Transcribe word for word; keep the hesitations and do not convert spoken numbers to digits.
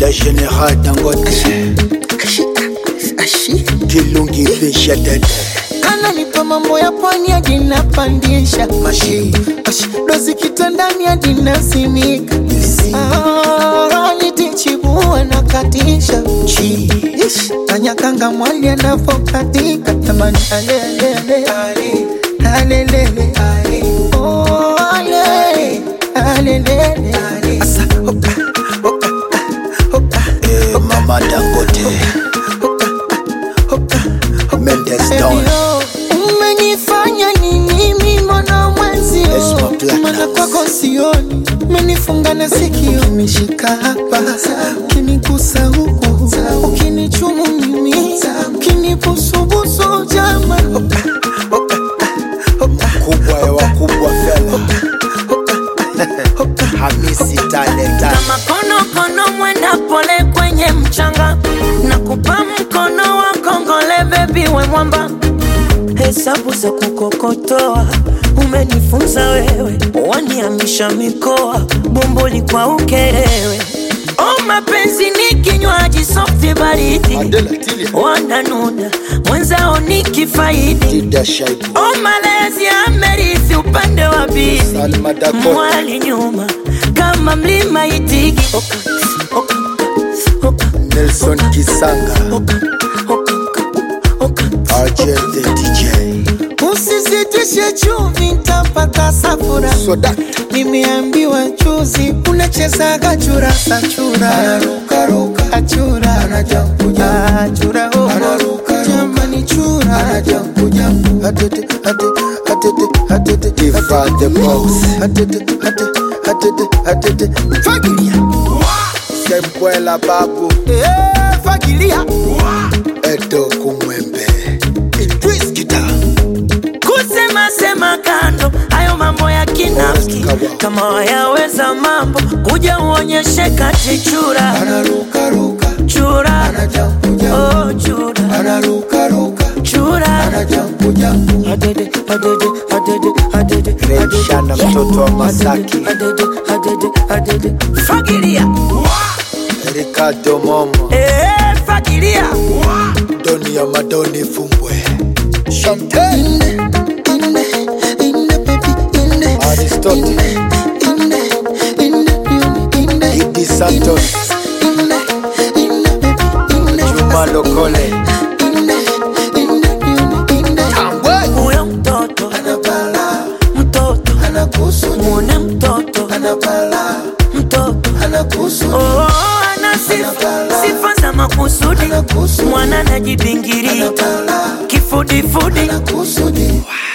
Le général Dangote Kilungi Fisha Dede Ananipa mambo ya pwani hadi napandisha Mashi Dozi kitandani hadi nasimika Ah, nitichibua na katisha Chi Kanyakanga mwali anapokatika Jamani alelele Alelele Oh alele Alelele Asa Oka Oka Oka Eh Mama Dangote Oka Oka Mendes Down Umenifanya nini mimi mwana mwenzio Mana kwako sioni Umenifunga na sikio Ukinishika hapa Ukinigusa huku Ukinichumu mimi Ukinibusubusu jama Kubwa ya wakubwa fela Hamisi talent Kama kono kono mwenda pole kwenye mchanga Na kupa mkono wa kongole baby we mwamba Hesabu za kukokotoa Umenifunza wewe Waniamisha mikoa Bomboli kwa ukerewe Oh mapenzi ni kinywaji softi baridi Wananuda Mwenzao ni kifaidi Oh malezi amerithi upande wa bizi Mwali nyuma Kama mlima itigi Oka, oka, oka Nelson Kisanga Oka, oka, oka R J the D J Usisitishe chumvi nitapata safura Soda Nimeambiwa juzi unachezaga chura sa chura Anaruka ruka Achura Anajampu jampu Achura oh Anaruka ruka Jamani chura Anajampu jampu Atete atete atete atete Ifa the boss Atete atete atete atete Fagilia Sempuela babu Eh fagilia Edo kumwembe Idris Kita Kusema sema kando Hayo mambo ya kinafiki Kama wayaweza mambo Kuja uonyeshe kati chura Anaruka ruka Chura Anajampu jampu Oh chura Anaruka ruka Chura Anajampu jampu Adede adede adede adede Rejana mtoto wa Masaki Adede adede adede Fagilia Ricardo Momo Eh fagilia Doni ya Madoni Fumbwe Champagne Aristotle Idi Santos Juma Lokole Tambwe Uyo mtoto Anabala Mtoto Anakusu Mwone mtoto Anabala Mtoto Anakusu Oh ana sifa Sifa za makusudi Mwana najibingiri Kifudi fudi Anakusudi